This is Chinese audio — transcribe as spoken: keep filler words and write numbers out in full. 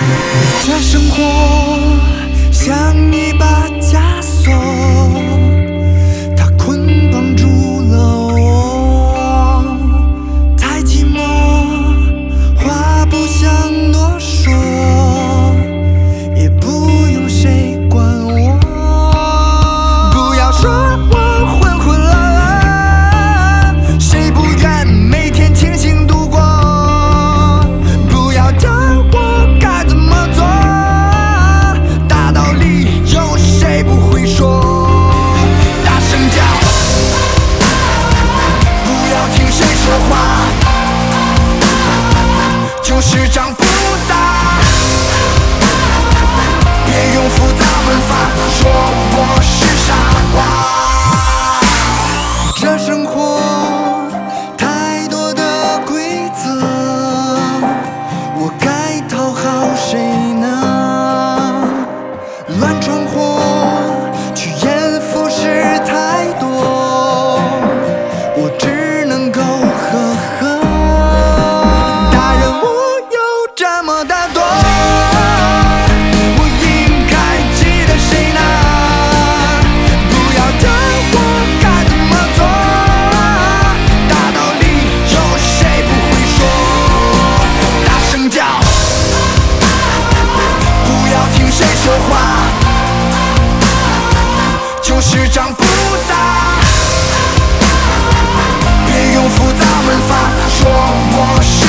这生活像一把枷锁，它捆绑住了我。太寂寞，话不想多说，也不用谁管我。不要说我浑浑噩噩，谁不愿每天清醒度过？不要教我该怎么做，大道理有谁不会说？大声叫，不要听谁说话，就是长不大。别用复杂文法说我是傻瓜。这生活太多的规则，我该讨好谁呢？乱闯祸，趋炎附势太多，我只能够呵呵。大人物有这么的多，我应该记得谁呢？不要教我该怎么做，大道理有谁不会说？大声叫，不要听谁说话，就是长不大。别用复杂文法说我是